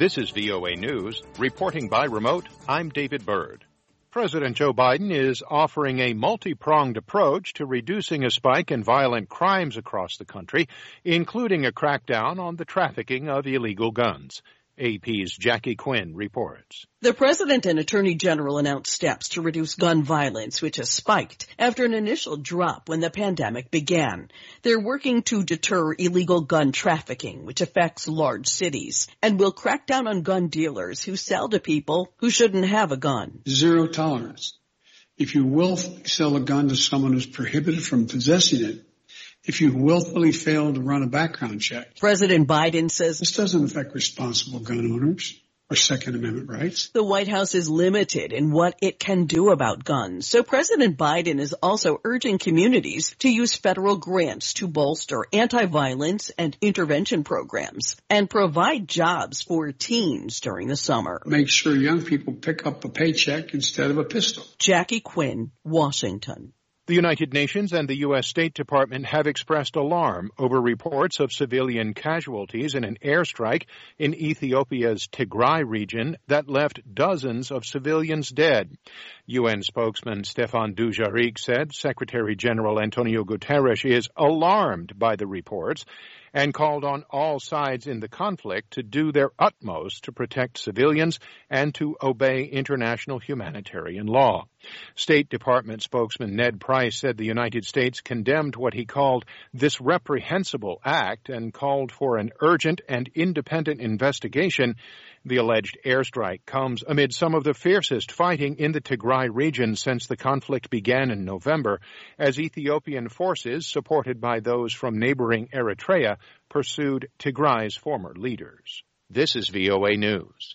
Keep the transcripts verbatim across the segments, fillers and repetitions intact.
This is V O A News. Reporting by remote, I'm David Byrd. President Joe Biden is offering a multi-pronged approach to reducing a spike in violent crimes across the country, including a crackdown on the trafficking of illegal guns. A P's Jackie Quinn reports. The President and Attorney General announced steps to reduce gun violence, which has spiked after an initial drop when the pandemic began. They're working to deter illegal gun trafficking, which affects large cities, and will crack down on gun dealers who sell to people who shouldn't have a gun. Zero tolerance. If you will sell a gun to someone who's prohibited from possessing it, if you willfully fail to run a background check. President Biden says this doesn't affect responsible gun owners or Second Amendment rights. The White House is limited in what it can do about guns. So President Biden is also urging communities to use federal grants to bolster anti-violence and intervention programs and provide jobs for teens during the summer. Make sure young people pick up a paycheck instead of a pistol. Jackie Quinn, Washington. The United Nations and the U S State Department have expressed alarm over reports of civilian casualties in an airstrike in Ethiopia's Tigray region that left dozens of civilians dead. U N spokesman Stefan Dujarric said Secretary General Antonio Guterres is alarmed by the reports and called on all sides in the conflict to do their utmost to protect civilians and to obey international humanitarian law. State Department spokesman Ned Price said the United States condemned what he called this reprehensible act and called for an urgent and independent investigation. The alleged airstrike comes amid some of the fiercest fighting in the Tigray region since the conflict began in November, as Ethiopian forces, supported by those from neighboring Eritrea, pursued Tigray's former leaders. This is V O A News.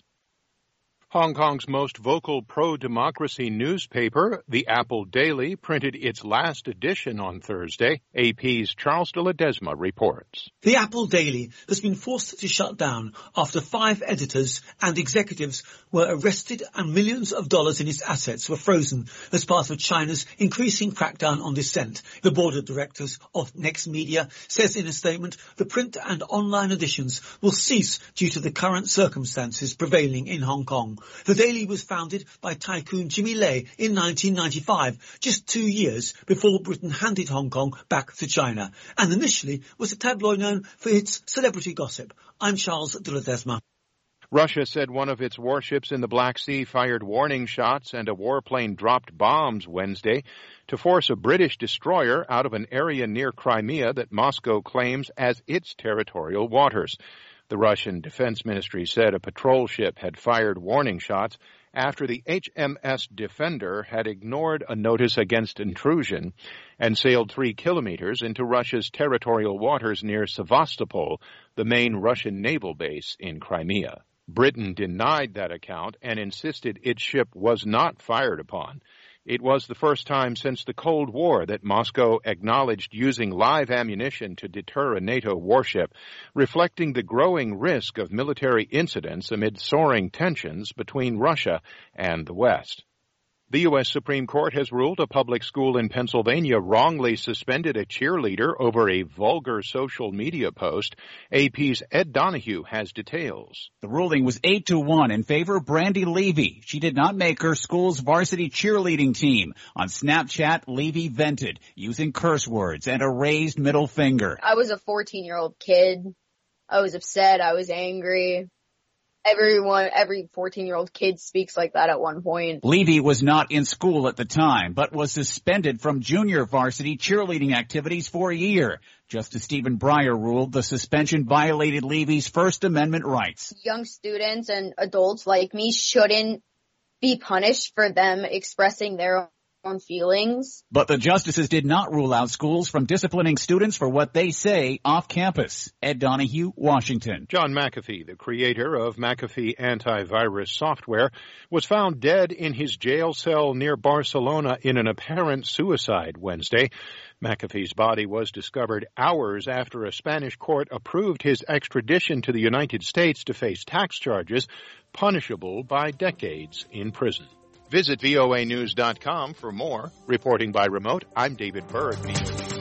Hong Kong's most vocal pro-democracy newspaper, the Apple Daily, printed its last edition on Thursday. A P's Charles de Ledesma reports. The Apple Daily has been forced to shut down after five editors and executives were arrested and millions of dollars in its assets were frozen as part of China's increasing crackdown on dissent. The board of directors of Next Media says in a statement the print and online editions will cease due to the current circumstances prevailing in Hong Kong. The Daily was founded by tycoon Jimmy Lai in nineteen ninety-five, just two years before Britain handed Hong Kong back to China, and initially was a tabloid known for its celebrity gossip. I'm Charles de Ledesma. Russia said one of its warships in the Black Sea fired warning shots and a warplane dropped bombs Wednesday to force a British destroyer out of an area near Crimea that Moscow claims as its territorial waters. The Russian Defense Ministry said a patrol ship had fired warning shots after the H M S Defender had ignored a notice against intrusion and sailed three kilometers into Russia's territorial waters near Sevastopol, the main Russian naval base in Crimea. Britain denied that account and insisted its ship was not fired upon. It was the first time since the Cold War that Moscow acknowledged using live ammunition to deter a NATO warship, reflecting the growing risk of military incidents amid soaring tensions between Russia and the West. The U S Supreme Court has ruled a public school in Pennsylvania wrongly suspended a cheerleader over a vulgar social media post. A P's Ed Donahue has details. The ruling was eight to one in favor of Brandy Levy. She did not make her school's varsity cheerleading team. On Snapchat, Levy vented using curse words and a raised middle finger. I was a fourteen-year-old kid. I was upset. I was angry. Everyone, every fourteen-year-old kid speaks like that at one point. Levy was not in school at the time, but was suspended from junior varsity cheerleading activities for a year. Justice Stephen Breyer ruled the suspension violated Levy's First Amendment rights. Young students and adults like me shouldn't be punished for them expressing their own feelings. But the justices did not rule out schools from disciplining students for what they say off campus. Ed Donahue, Washington. John McAfee, the creator of McAfee antivirus software, was found dead in his jail cell near Barcelona in an apparent suicide Wednesday. McAfee's body was discovered hours after a Spanish court approved his extradition to the United States to face tax charges punishable by decades in prison. Visit V O A news dot com for more. Reporting by remote, I'm David Byrd.